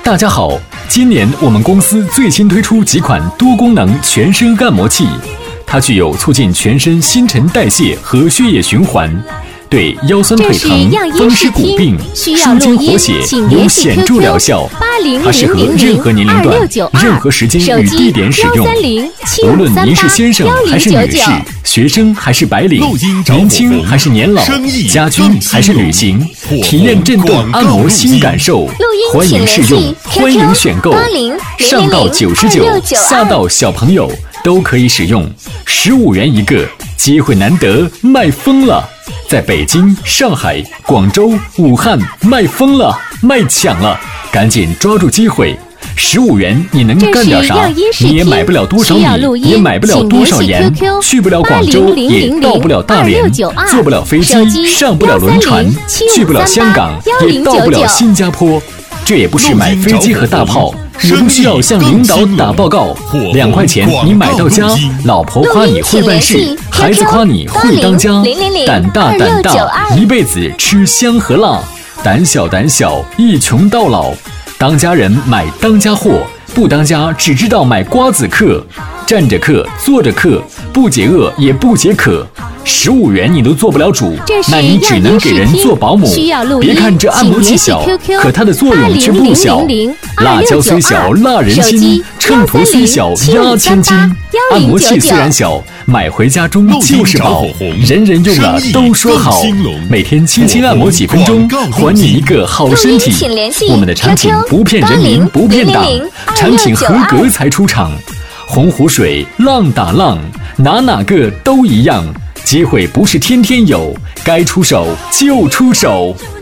大家好，今年我们公司最新推出几款多功能全身按摩器，它具有促进全身新陈代谢和血液循环，对腰酸腿疼、风湿骨病、舒筋活血有显著疗效。它适合任何年龄段、任何时间与地点使用。无论您是先生还是女士，学生还是白领，年轻还是年老，家居还是旅行，体验震动按摩新感受。欢迎试用，欢迎选购，上到99，下到小朋友都可以使用，15元一个，机会难得，卖疯了！在北京、上海、广州、武汉卖疯了，卖抢了，赶紧抓住机会！15元你能干点啥？你也买不了多少米，也买不了多少盐，去不了广州，也到不了大连，坐不了飞机，上不了轮船，去不了香港，也到不了新加坡。这也不是买飞机和大炮，也不需要向领导打报告。2块钱你买到家，老婆夸你会办事，孩子夸你会当家，胆大胆大，一辈子吃香和辣，胆小胆小，一穷到老。当家人买当家货，不当家只知道买瓜子嗑，站着嗑，坐着嗑，不解饿也不解渴。15元你都做不了主，那你只能给人做保姆。别看这按摩器小，可它的作用却不小。辣椒虽小辣人心，秤砣虽小压千斤。按摩器虽然小，买回家中就是宝，人人用了都说好。每天轻轻按摩几分钟，还你一个好身体。我们的产品不骗人民，不骗党，产品合格才出厂。洪湖水浪打浪，哪个都一样。机会不是天天有，该出手就出手。